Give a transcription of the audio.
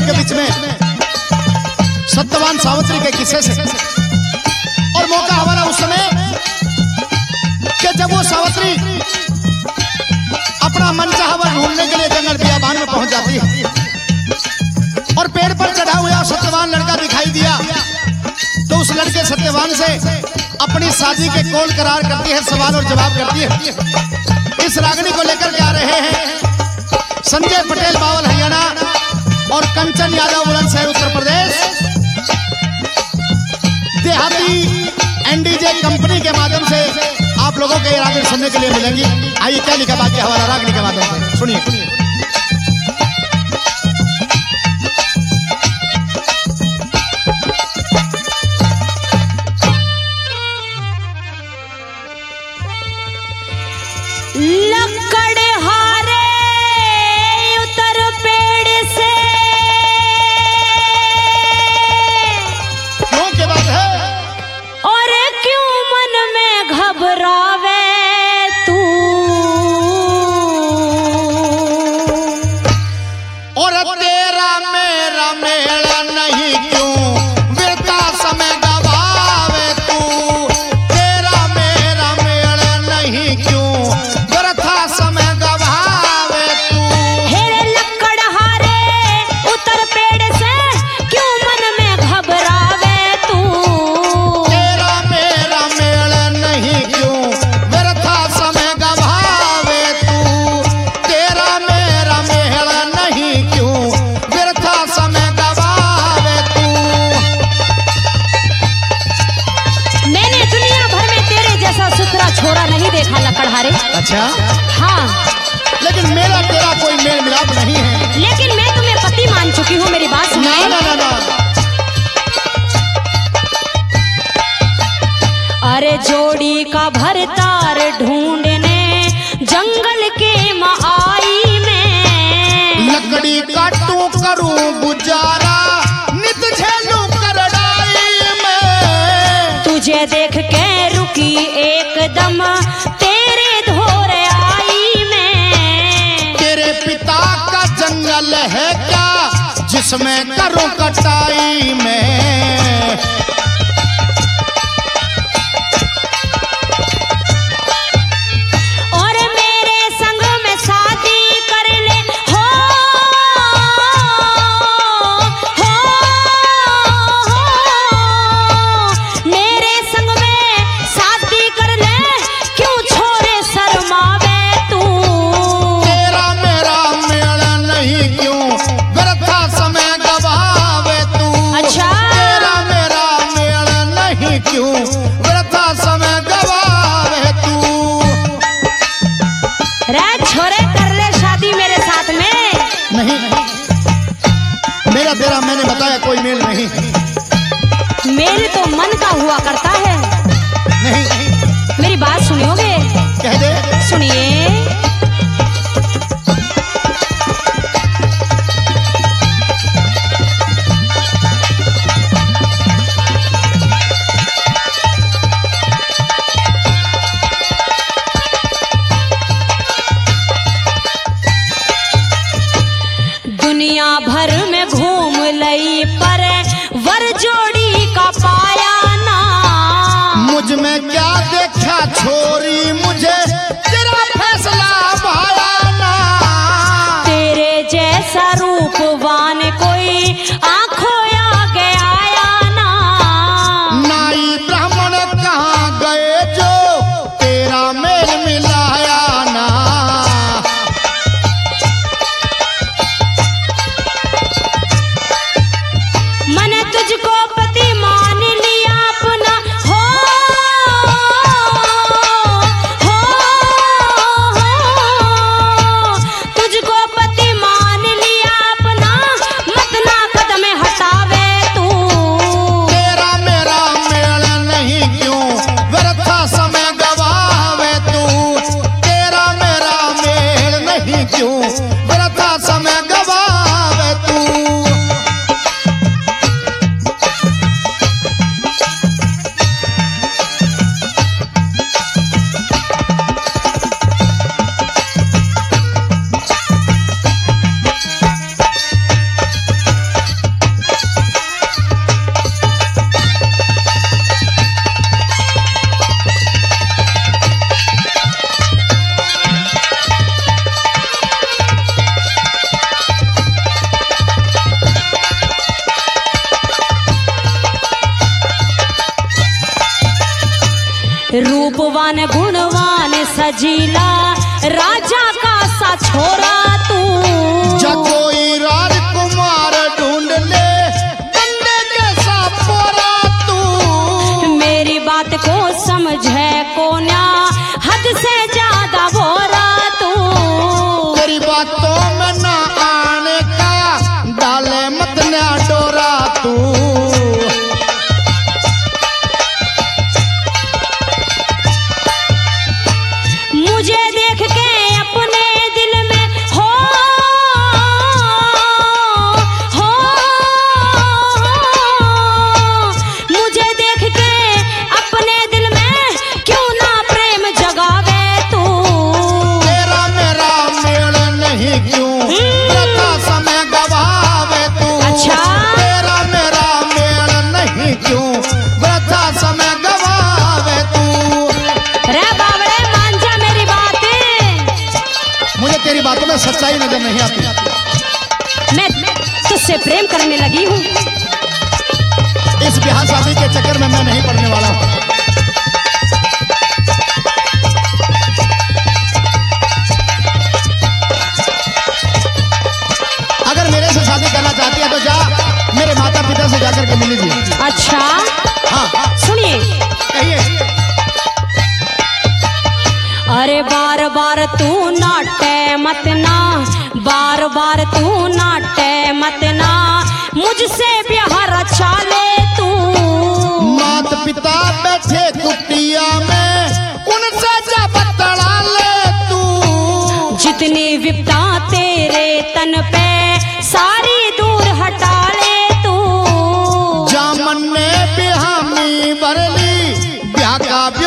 आपके बीच में सत्यवान सावित्री के किस्से से। और मौका हमारा उस समय कि जब वो सावित्री अपना मनचाहा वर ढूंढने के लिए जंगल बियाबान में पहुंच जाती है और पेड़ पर चढ़ा हुआ सत्यवान लड़का दिखाई दिया, तो उस लड़के सत्यवान से अपनी शादी के कौल करार करती है, सवाल और जवाब करती है। इस रागनी को लेकर के आ रहे हैं संजय पटेल बावल हरियाणा और कंचन यादव बुलंदशहर उत्तर प्रदेश। देहाती एनडीजे कंपनी के माध्यम से आप लोगों के रागनी सुनने के लिए मिलेंगी। आइए क्या लिखा बाकी हमारा रागनी के माध्यम से सुनिए। अच्छा हाँ, लेकिन मेरा तेरा कोई मेल मिलाप नहीं है। लेकिन मैं तुम्हें पति मान चुकी हूँ, मेरी बात सुनिए। ना ना ना। अरे जोड़ी का भरतार ढूंढने जंगल के माई में, लकड़ी काटूं करूं गुजारा नित झेलूं करड़ाई में, तुझे देख के रुकी एकदम जंगल है क्या जिसमें करूं कटाई में। और मेरे संग में शादी कर ले हो मेरे संग में शादी कर ले, क्यों छोरे शर्मावे तू। तेरा मेरा मेल नहीं क्यों व्यर्था समय गवावे तू। अच्छा, तेरा मेरा मेल नहीं क्यों व्यर्था समय गवावे तू। रे छोरे कर ले शादी मेरे साथ में। नहीं, मेरा तेरा मैंने बताया कोई मेल नहीं। मेल तो मन का हुआ करता है। नहीं, मेरी बात सुनियोगे? कह दे। सुनिए। दुनिया भर में घूम लई पर वर जोड़ी का पाया ना, मुझ में क्या देखा छोरी मुझे तेरा फैसला भाया ना। तेरे जैसा रूपवान कोई आंखों आगे आया ना। नाई ब्राह्मण कहाँ गए जो तेरा मेल मिलाया ना। मैंने तुझको पति मान लिया अपना हो रूपवान गुणवान सजीला राजा का सा छोरा तू। जब कोई राजकुमार ढूंढ ले बंदे जैसा पोरा तू। मेरी बात को समझे कोन्या हद से ज्यादा बोरा तू। तेरी बातों में ना आने का डाले मत ना डोरा तू। मुझे देख के अपने दिल में हो मुझे देख के अपने दिल में क्यों ना प्रेम जगावे तू। तेरा मेरा मेल नहीं क्यों वृथा समय गवावे तू। अच्छा। तेरा मेरा मेल नहीं क्यों वृथा समय गवावे तू। रे बावड़े मान जा मेरी बात। मुझे तेरी बातों में सच्चाई नजर नहीं आती। मैं तुझसे प्रेम करने लगी हूँ। इस ब्याह शादी के चक्कर में मैं नहीं पड़ने वाला हूँ। अगर मेरे से शादी करना चाहती है तो जा मेरे माता पिता से जाकर के मिल लीजिए। अच्छा हाँ सुनिए। कहिए। अरे बार बार तू नाटे मत ना, बार बार तू नाटे मत ना, मुझसे ब्याह रचा ले तू। मात पिता बैठे कुटिया में उनसे जा बतला ले तू। जितनी विपदा तेरे तन पे सारी दूर हटा ले तू। जामन ने बिहामी बरली ब्याह का